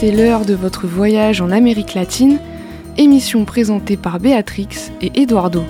c'est l'heure de votre voyage en Amérique latine, émission présentée par Béatrix et Eduardo.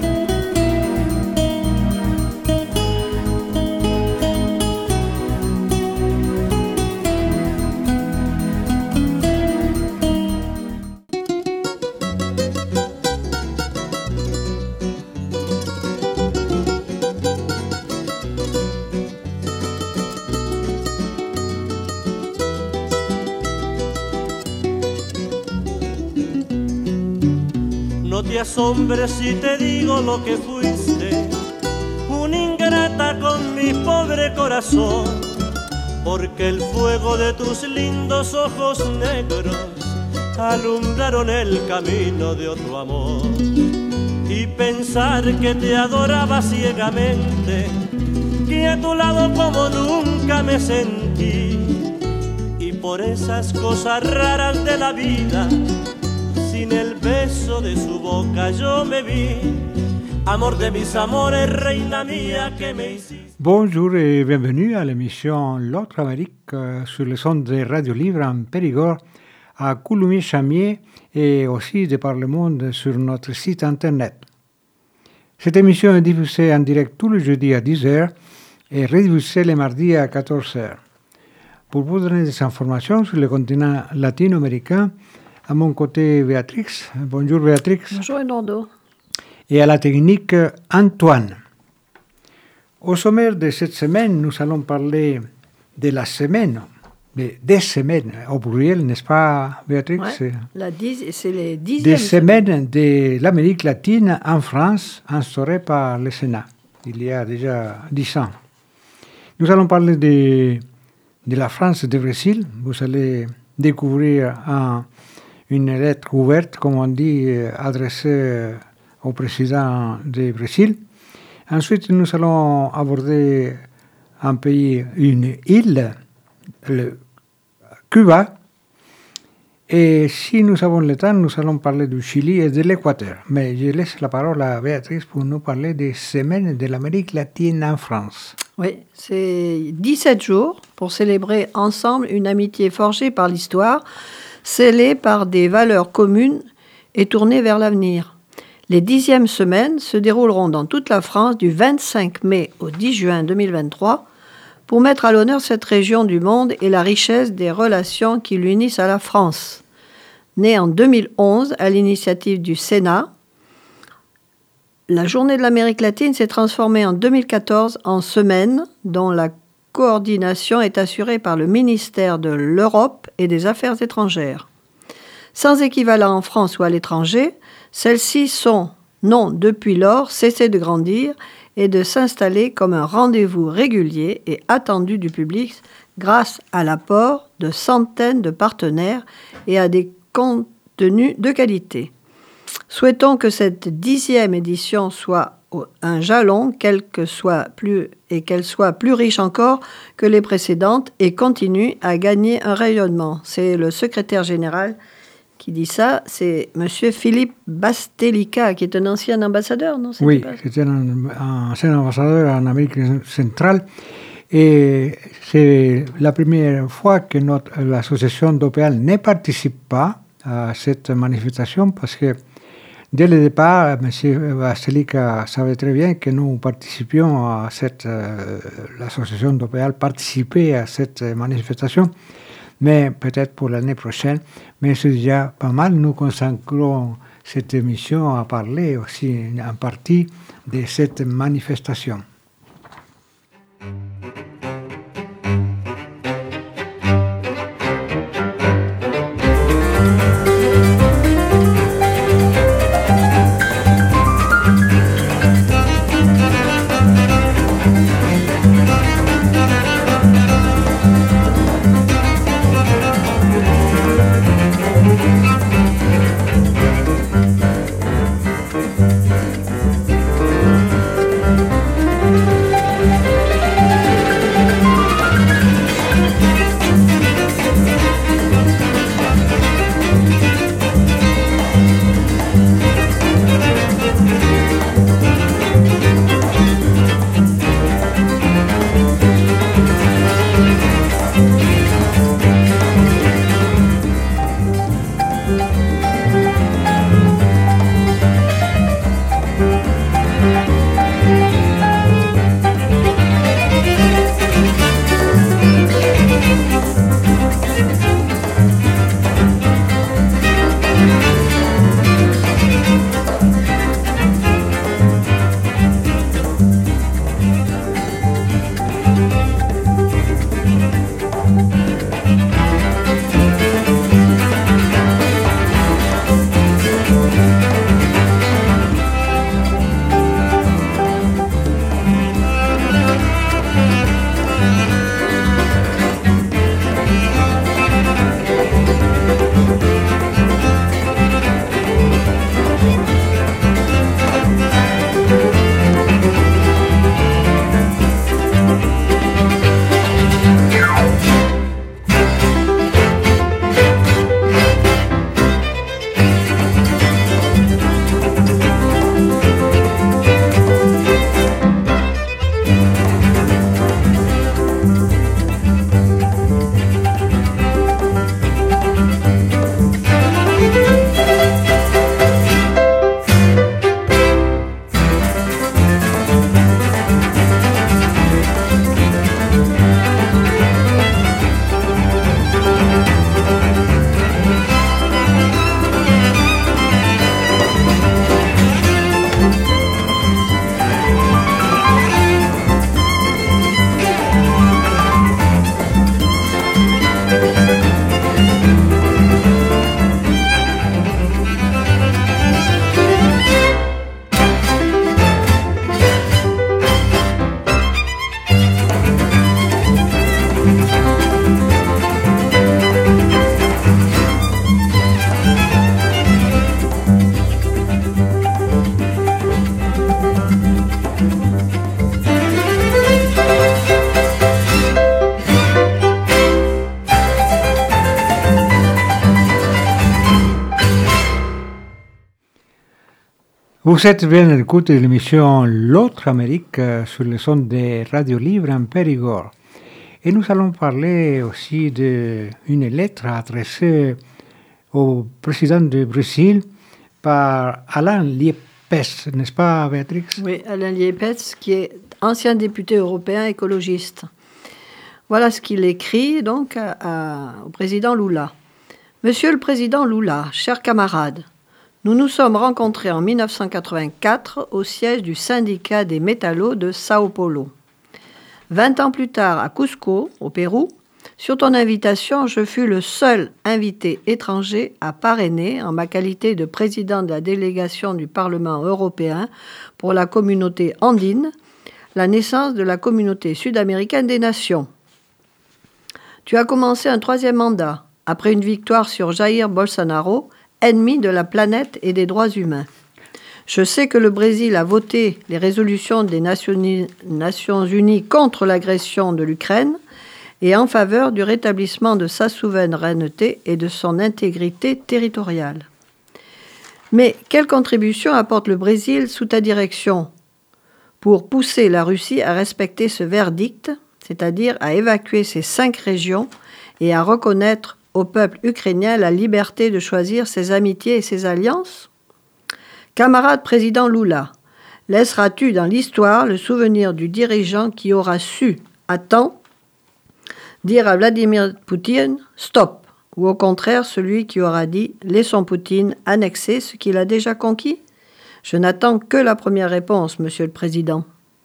No te asombres si te digo lo que fuiste, una ingrata con mi pobre corazón, porque el fuego de tus lindos ojos negros alumbraron el camino de otro amor. Y pensar que te adoraba ciegamente, que a tu lado como nunca me sentí, y por esas cosas raras de la vida, sin el beso de su boca yo me vi, amor de mis amores, reina mía que me hiciste. Bonjour et bienvenue à l'émission L'autre Amérique sur le son de Radio Libre en Périgord, à Coulommiers-Chamiers et aussi de par le monde sur notre site internet. Cette émission est diffusée en direct tous les jeudis à 10h et rediffusée les mardis à 14h. Pour vous donner des informations sur le continent latino-américain, à mon côté, Béatrix. Bonjour Béatrix. Bonjour Eduardo. Et à la technique, Antoine. Au sommaire de cette semaine, nous allons parler de la semaine, des semaines, au pluriel, n'est-ce pas Béatrix? Ouais, c'est les 10e des semaines de l'Amérique latine en France, instaurées par le Sénat, il y a déjà 10 ans. Nous allons parler de la France et du Brésil. Vous allez découvrir une lettre ouverte, comme on dit, adressée au président du Brésil. Ensuite, nous allons aborder un pays, une île, Cuba. Et si nous avons le temps, nous allons parler du Chili et de l'Équateur. Mais je laisse la parole à Béatrice pour nous parler des semaines de l'Amérique latine en France. Oui, c'est 17 jours pour célébrer ensemble une amitié forgée par l'histoire, scellée par des valeurs communes et tournée vers l'avenir. Les 10e semaines se dérouleront dans toute la France du 25 mai au 10 juin 2023 pour mettre à l'honneur cette région du monde et la richesse des relations qui l'unissent à la France. Née en 2011 à l'initiative du Sénat, la Journée de l'Amérique latine s'est transformée en 2014 en semaine dont la coordination est assurée par le ministère de l'Europe et des Affaires étrangères. Sans équivalent en France ou à l'étranger, celles-ci n'ont depuis lors cessé de grandir et de s'installer comme un rendez-vous régulier et attendu du public grâce à l'apport de centaines de partenaires et à des contenus de qualité. Souhaitons que cette 10e édition soit un jalon, qu'elle soit plus riche encore que les précédentes et continue à gagner un rayonnement. C'est le secrétaire général qui dit ça, c'est M. Philippe Bastelica, qui est un ancien ambassadeur, non? Oui, c'était un ancien ambassadeur en Amérique centrale. Et c'est la première fois que l'association d'OPL ne participe pas à cette manifestation parce que dès le départ, M. Bastelica savait très bien que nous participions à l'association d'OPL participait à cette manifestation, mais peut-être pour l'année prochaine. Mais c'est déjà pas mal. Nous consacrons cette émission à parler aussi en partie de cette manifestation. Vous êtes bien à l'écoute de l'émission L'autre Amérique sur le son de Radio Libre en Périgord. Et nous allons parler aussi d'une lettre adressée au président du Brésil par Alain Liepes, n'est-ce pas, Béatrix? Oui, Alain Liepes, qui est ancien député européen écologiste. Voilà ce qu'il écrit donc au président Lula. Monsieur le président Lula, chers camarades, nous nous sommes rencontrés en 1984 au siège du syndicat des métallos de Sao Paulo. 20 ans plus tard, à Cusco, au Pérou, sur ton invitation, je fus le seul invité étranger à parrainer, en ma qualité de président de la délégation du Parlement européen pour la communauté andine, la naissance de la communauté sud-américaine des nations. Tu as commencé un 3e mandat, après une victoire sur Jair Bolsonaro, ennemi de la planète et des droits humains. Je sais que le Brésil a voté les résolutions des Nations Unies contre l'agression de l'Ukraine et en faveur du rétablissement de sa souveraineté et de son intégrité territoriale. Mais quelle contribution apporte le Brésil sous ta direction pour pousser la Russie à respecter ce verdict, c'est-à-dire à évacuer ces 5 régions et à reconnaître au peuple ukrainien la liberté de choisir ses amitiés et ses alliances? Camarade président Lula, laisseras-tu dans l'histoire le souvenir du dirigeant qui aura su, à temps, dire à Vladimir Poutine « stop » ou au contraire celui qui aura dit « laissons Poutine annexer ce qu'il a déjà conquis » ? Je n'attends que la première réponse, monsieur le président.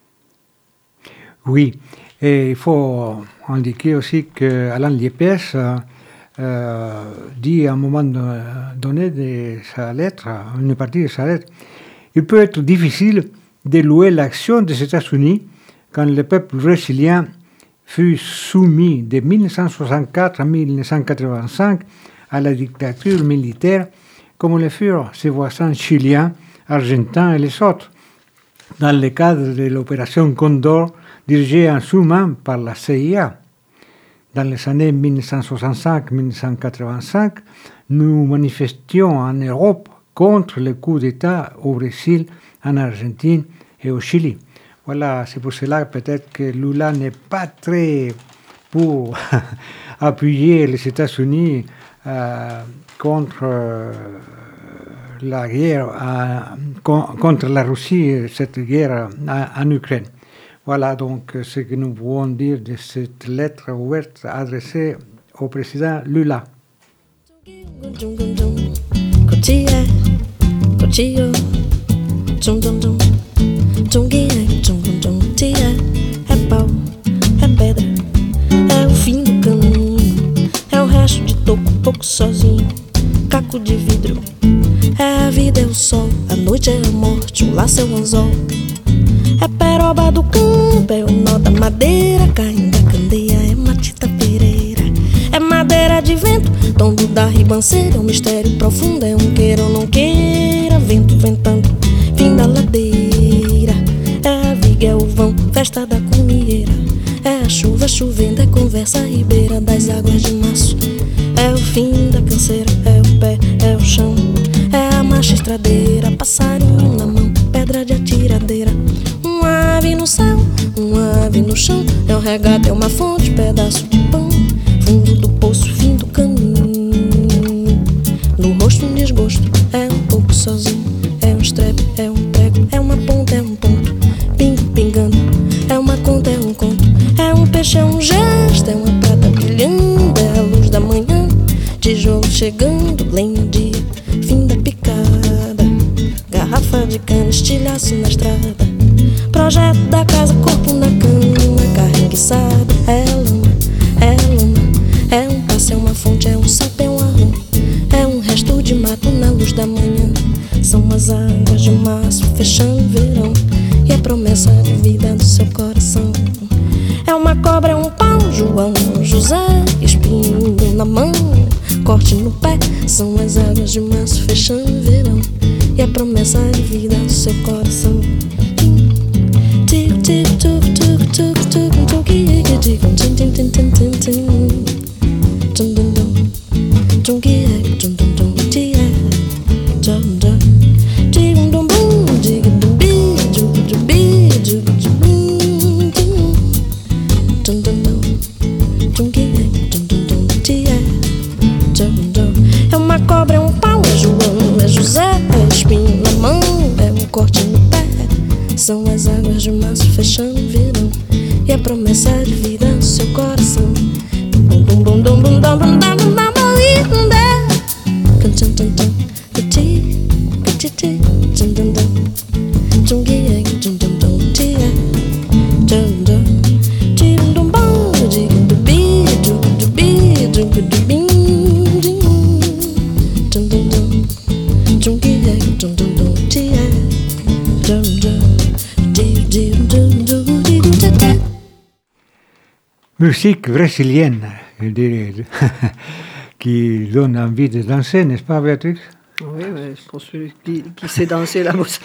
Oui, et il faut indiquer aussi qu'Alain Liepes dit à un moment donné de sa lettre, une partie de sa lettre, il peut être difficile de louer l'action des États-Unis quand le peuple brésilien fut soumis de 1964 à 1985 à la dictature militaire, comme le furent ses voisins chiliens, argentins et les autres, dans le cadre de l'opération Condor dirigée en sous-main par la CIA. Dans les années 1965-1985, nous manifestions en Europe contre le coup d'État au Brésil, en Argentine et au Chili. Voilà, c'est pour cela peut-être que Lula n'est pas très pour appuyer les États-Unis contre la guerre, contre la Russie, cette guerre en Ukraine. Voilà donc ce que nous pouvons dire de cette lettre ouverte adressée au président Lula. É pau, é pedra, é o fim do caminho, é o resto de toco, pouco sozinho, caco de vidro. É a vida, é o sol, a noite é a morte, o laço é o anzol. É peroba do campo, é o nó da madeira, caindo a candeia, é Matita Pereira. É madeira de vento, tombo da ribanceira, é um mistério profundo, é um queira ou não queira, vento ventando, fim da ladeira. É a viga, é o vão, festa da cumieira. É a chuva chovendo, é conversa ribeira das águas de março. É o fim da canseira, é o pé, é o chão. É a marcha estradeira, passarinho na mão, pedra de atiradeira. Uma ave no céu, uma ave no chão. É um regato, é uma fonte, pedaço de pão. Fundo do poço, fim do caminho. No rosto um desgosto, é um pouco sozinho. É um estrepe, é um prego, é uma ponta, é um ponto. Pingo, pingando, é uma conta, é um conto. É um peixe, é um gesto, é uma prata brilhando. É a luz da manhã, tijolo chegando, lenha dia, fim da picada. Garrafa de cana, estilhaço na estrada. Projeto da casa, corpo na cama, carro enguiçado. É lama, é lama, é um passo, é uma fonte, é um sapo, é um arrum. É um resto de mato na luz da manhã. São as águas de março fechando o verão. E a promessa de vida do seu coração. É uma cobra, é um pau, João, José, espinho na mão, corte no pé. São as águas de março fechando o verão. E a promessa de vida do seu coração. É uma cobra, é um pau, é João, é José, é espinho na mão, é um corte no pé. São as águas de março fechando o verão e a promessa de vida no seu coração. Musique brésilienne, je dirais, qui donne envie de danser, n'est-ce pas, Béatrix? Oui, pour celui qui sait danser la bossa.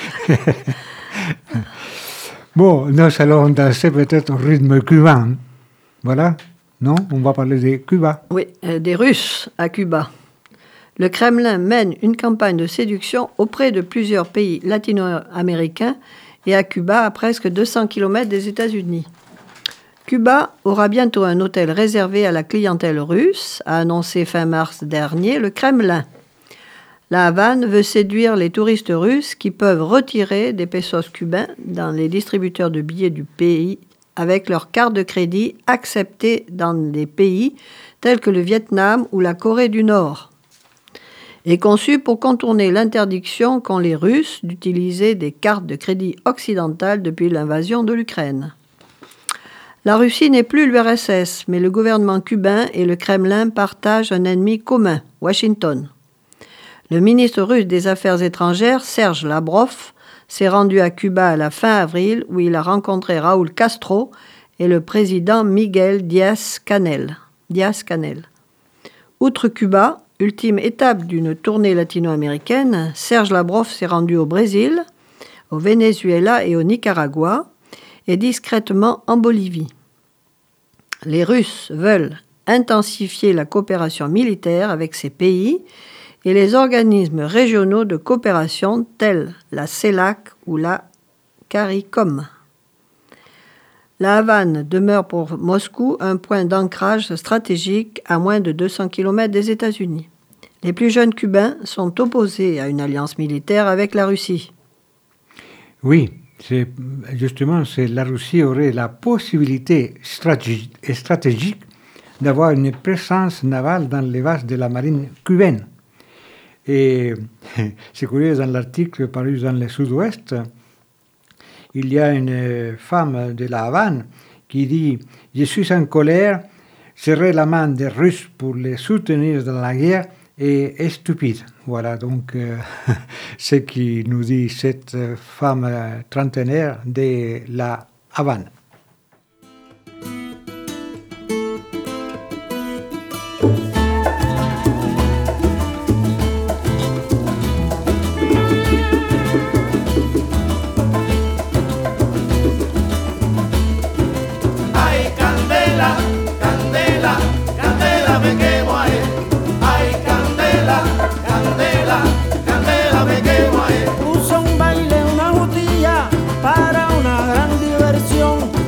Bon, nous allons danser peut-être au rythme cubain. Voilà, non? On va parler de Cuba. Oui, des Russes à Cuba. Le Kremlin mène une campagne de séduction auprès de plusieurs pays latino-américains et à Cuba, à presque 200 km des États-Unis. Cuba aura bientôt un hôtel réservé à la clientèle russe, a annoncé fin mars dernier le Kremlin. La Havane veut séduire les touristes russes qui peuvent retirer des pesos cubains dans les distributeurs de billets du pays avec leur carte de crédit acceptée dans des pays tels que le Vietnam ou la Corée du Nord. Est conçu pour contourner l'interdiction qu'ont les Russes d'utiliser des cartes de crédit occidentales depuis l'invasion de l'Ukraine. La Russie n'est plus l'URSS, mais le gouvernement cubain et le Kremlin partagent un ennemi commun, Washington. Le ministre russe des Affaires étrangères, Serge Lavrov, s'est rendu à Cuba à la fin avril, où il a rencontré Raúl Castro et le président Miguel Díaz-Canel. Outre Cuba, ultime étape d'une tournée latino-américaine, Serge Lavrov s'est rendu au Brésil, au Venezuela et au Nicaragua, et discrètement en Bolivie. Les Russes veulent intensifier la coopération militaire avec ces pays et les organismes régionaux de coopération tels la CELAC ou la CARICOM. La Havane demeure pour Moscou un point d'ancrage stratégique à moins de 200 km des États-Unis. Les plus jeunes Cubains sont opposés à une alliance militaire avec la Russie. Oui, justement, la Russie aurait la possibilité stratégique d'avoir une présence navale dans les bases de la marine cubaine. Et c'est curieux, dans l'article paru dans le Sud-Ouest, il y a une femme de la Havane qui dit « Je suis en colère, serrer la main des Russes pour les soutenir dans la guerre est stupide. » Voilà donc ce qui nous dit cette femme trentenaire de la Havane. Puso un baile, una jutilla para una gran diversión.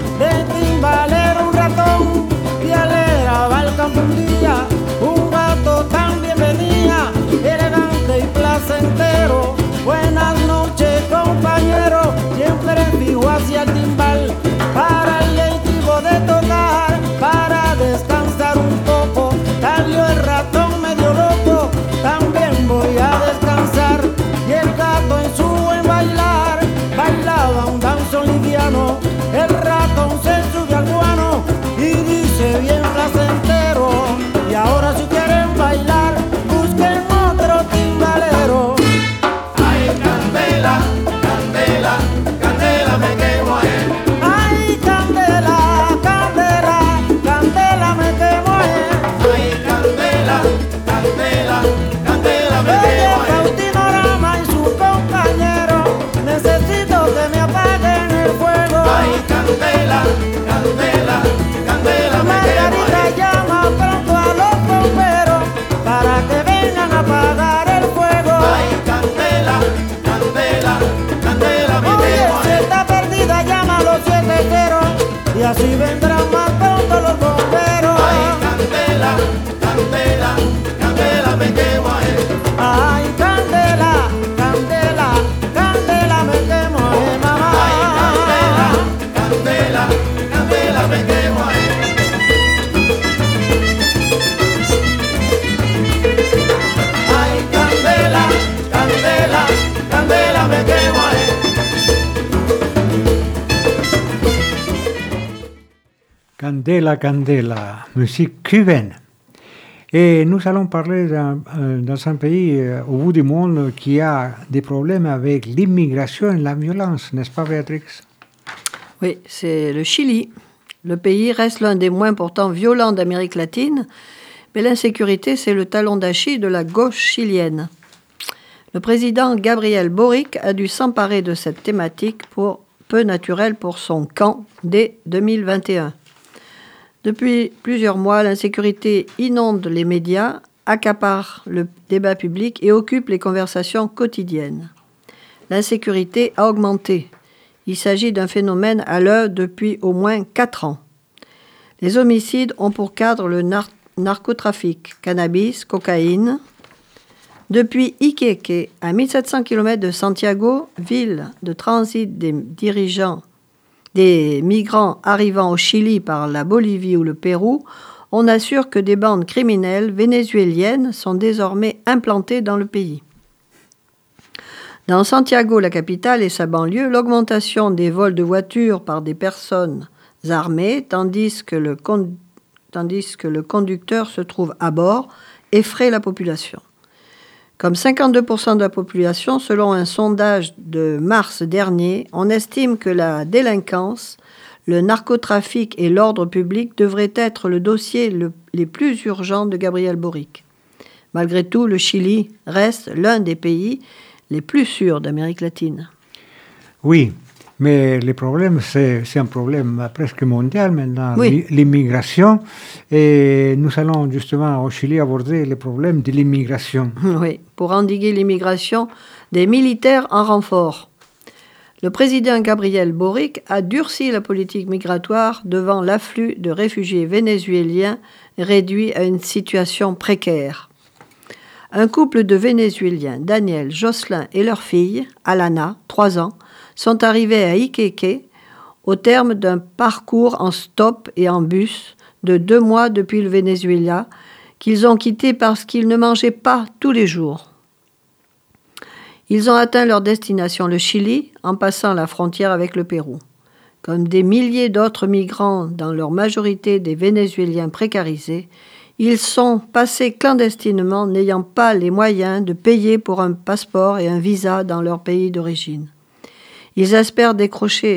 de la candela, musique cubaine. Et nous allons parler dans un pays au bout du monde qui a des problèmes avec l'immigration et la violence, n'est-ce pas, Béatrix? Oui, c'est le Chili. Le pays reste l'un des moins pourtant violents d'Amérique latine, mais l'insécurité, c'est le talon d'Achille de la gauche chilienne. Le président Gabriel Boric a dû s'emparer de cette thématique peu naturelle pour son camp dès 2021. Depuis plusieurs mois, l'insécurité inonde les médias, accapare le débat public et occupe les conversations quotidiennes. L'insécurité a augmenté. Il s'agit d'un phénomène à l'œuvre depuis au moins 4 ans. Les homicides ont pour cadre le narcotrafic, cannabis, cocaïne. Depuis Iquique, à 1700 km de Santiago, ville de transit des migrants arrivant au Chili par la Bolivie ou le Pérou, on assure que des bandes criminelles vénézuéliennes sont désormais implantées dans le pays. Dans Santiago, la capitale et sa banlieue, l'augmentation des vols de voitures par des personnes armées, tandis que le conducteur se trouve à bord, effraie la population. Comme 52% de la population, selon un sondage de mars dernier, on estime que la délinquance, le narcotrafic et l'ordre public devraient être le dossier les plus urgents de Gabriel Boric. Malgré tout, le Chili reste l'un des pays les plus sûrs d'Amérique latine. Oui, mais le problème, c'est un problème presque mondial maintenant, oui. L'immigration. Et nous allons justement au Chili aborder le problème de l'immigration. Oui, pour endiguer l'immigration, des militaires en renfort. Le président Gabriel Boric a durci la politique migratoire devant l'afflux de réfugiés vénézuéliens réduits à une situation précaire. Un couple de Vénézuéliens, Daniel, Jocelyn et leur fille, Alana, 3 ans, sont arrivés à Iquique au terme d'un parcours en stop et en bus de 2 mois depuis le Venezuela, qu'ils ont quitté parce qu'ils ne mangeaient pas tous les jours. Ils ont atteint leur destination, le Chili, en passant la frontière avec le Pérou. Comme des milliers d'autres migrants, dans leur majorité des Vénézuéliens précarisés, ils sont passés clandestinement, n'ayant pas les moyens de payer pour un passeport et un visa dans leur pays d'origine. Ils espèrent décrocher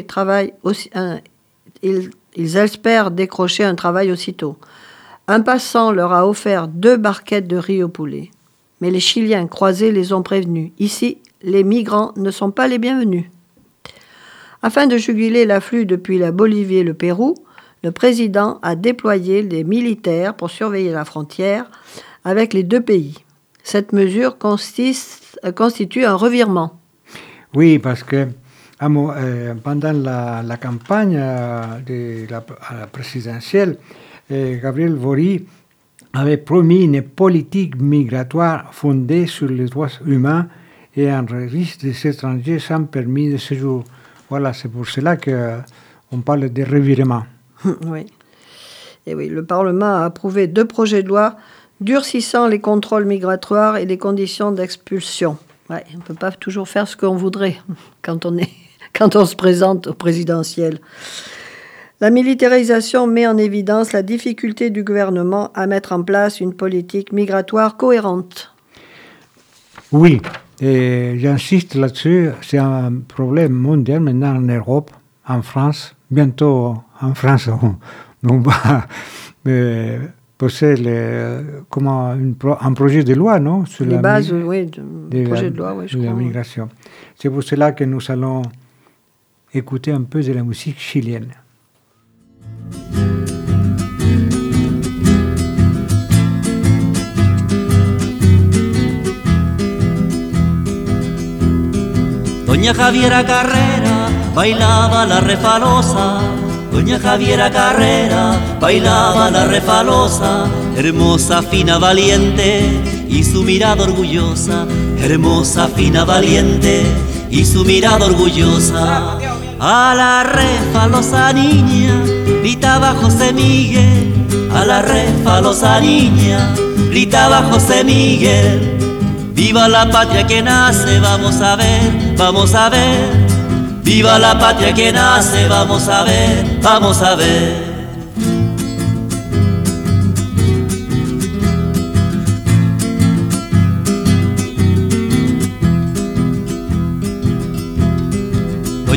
un travail aussitôt. Un passant leur a offert 2 barquettes de riz au poulet. Mais les Chiliens croisés les ont prévenus. Ici, les migrants ne sont pas les bienvenus. Afin de juguler l'afflux depuis la Bolivie et le Pérou, le président a déployé des militaires pour surveiller la frontière avec les 2 pays. Cette mesure constitue un revirement. Oui, parce que pendant la campagne de la présidentielle, Gabriel Boric avait promis une politique migratoire fondée sur les droits humains et un registre des étrangers sans permis de séjour. Voilà, c'est pour cela qu'on parle de revirement. Oui. Et oui, le Parlement a approuvé 2 projets de loi durcissant les contrôles migratoires et les conditions d'expulsion. Ouais, on ne peut pas toujours faire ce qu'on voudrait quand on se présente au présidentiel. La militarisation met en évidence la difficulté du gouvernement à mettre en place une politique migratoire cohérente. Oui, et j'insiste là-dessus, c'est un problème mondial maintenant en Europe, en France. Bientôt en France, on va poser un projet de loi, non, sur les bases, oui, projet de loi, oui, je crois. La migration. C'est pour cela que nous allons écouter un peu de la musique chilienne. Doña Javiera Carrera bailaba la refalosa, Doña Javiera Carrera bailaba la refalosa, hermosa, fina, valiente y su mirada orgullosa, hermosa, fina, valiente y su mirada orgullosa. A la refalosa niña gritaba José Miguel, a la refalosa niña gritaba José Miguel. Viva la patria que nace, vamos a ver, vamos a ver. Viva la patria que nace, vamos a ver, vamos a ver.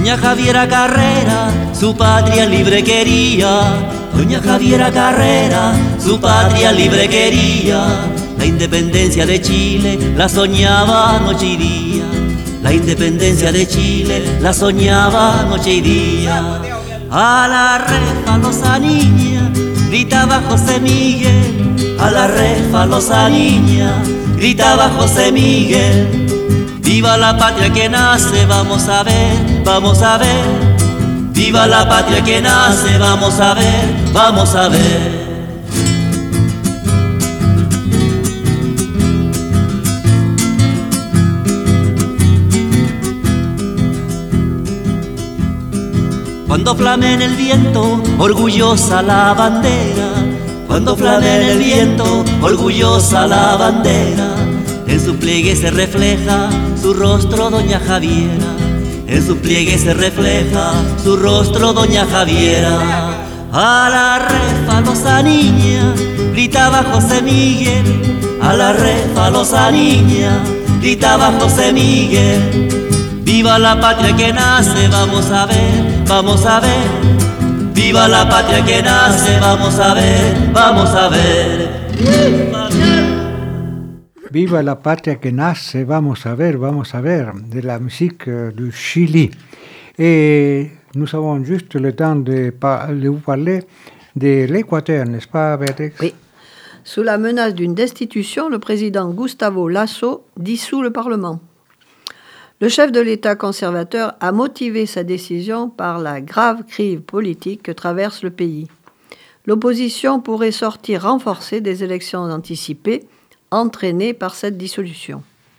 Doña Javiera Carrera, su patria libre quería. Doña Javiera Carrera, su patria libre quería. La independencia de Chile la soñaba noche y día. La independencia de Chile la soñaba noche y día. A la refalosa niña gritaba José Miguel. A la refalosa niña gritaba José Miguel. Viva la patria que nace, vamos a ver, vamos a ver. Viva la patria que nace, vamos a ver, vamos a ver. Cuando flame en el viento, orgullosa la bandera. Cuando flame en el viento, orgullosa la bandera. En su pliegue se refleja su rostro, doña Javiera. En su pliegue se refleja su rostro, doña Javiera. A la refalosa niña gritaba José Miguel. A la refalosa niña gritaba José Miguel. Viva la patria que nace, vamos a ver, vamos a ver. Viva la patria que nace, vamos a ver, vamos a ver. Viva la patria que nace, vamos a ver, de la musique du Chili. Et nous avons juste le temps de vous parler de l'Équateur, n'est-ce pas, Béatrix? Oui. Sous la menace d'une destitution, le président Gustavo Lasso dissout le Parlement. Le chef de l'État conservateur a motivé sa décision par la grave crise politique que traverse le pays. L'opposition pourrait sortir renforcée des élections anticipées entraînées par cette dissolution.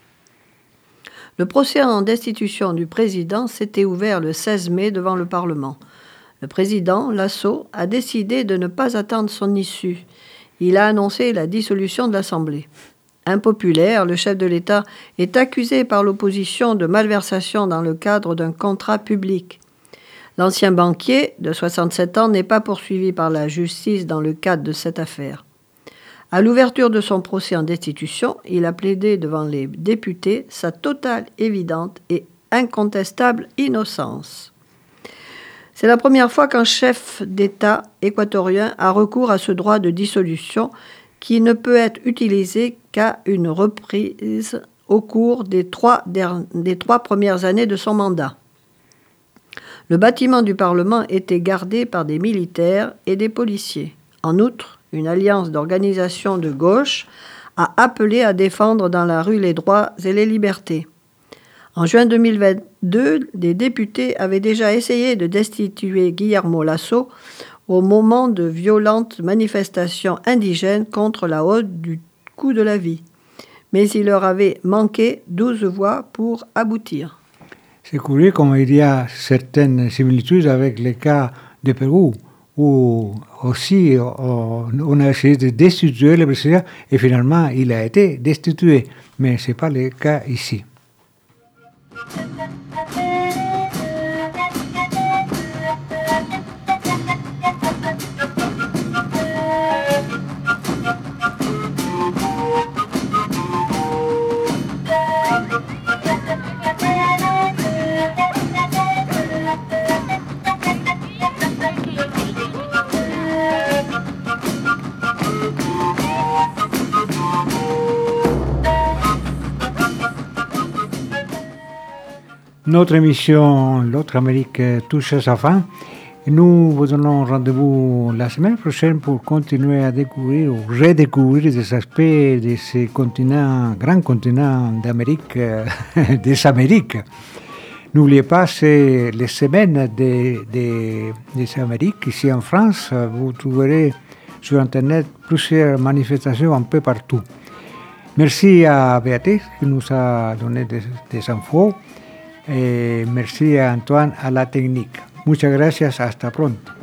Le procès en destitution du président s'était ouvert le 16 mai devant le Parlement. Le président, Lasso, a décidé de ne pas attendre son issue. Il a annoncé la dissolution de l'Assemblée. Impopulaire, le chef de l'État est accusé par l'opposition de malversation dans le cadre d'un contrat public. L'ancien banquier, de 67 ans, n'est pas poursuivi par la justice dans le cadre de cette affaire. À l'ouverture de son procès en destitution, il a plaidé devant les députés sa totale, évidente et incontestable innocence. C'est la première fois qu'un chef d'État équatorien a recours à ce droit de dissolution qui ne peut être utilisé qu'à une reprise au cours des trois premières années de son mandat. Le bâtiment du Parlement était gardé par des militaires et des policiers. En outre, une alliance d'organisations de gauche a appelé à défendre dans la rue les droits et les libertés. En juin 2022, des députés avaient déjà essayé de destituer Guillermo Lasso au moment de violentes manifestations indigènes contre la hausse du coût de la vie. Mais il leur avait manqué 12 voix pour aboutir. C'est curieux comme il y a certaines similitudes avec le cas de Pérou, où aussi on a essayé de destituer le président et finalement il a été destitué. Mais ce n'est pas le cas ici. Notre émission L'autre Amérique touche à sa fin. Nous vous donnons rendez-vous la semaine prochaine pour continuer à découvrir ou redécouvrir des aspects de ces continents, grands continents d'Amérique, des Amériques. N'oubliez pas, c'est les semaines des Amériques. Ici en France, vous trouverez sur Internet plusieurs manifestations un peu partout. Merci à Béatrix qui nous a donné des infos. Merci a Antoine a la técnique. Muchas gracias, hasta pronto.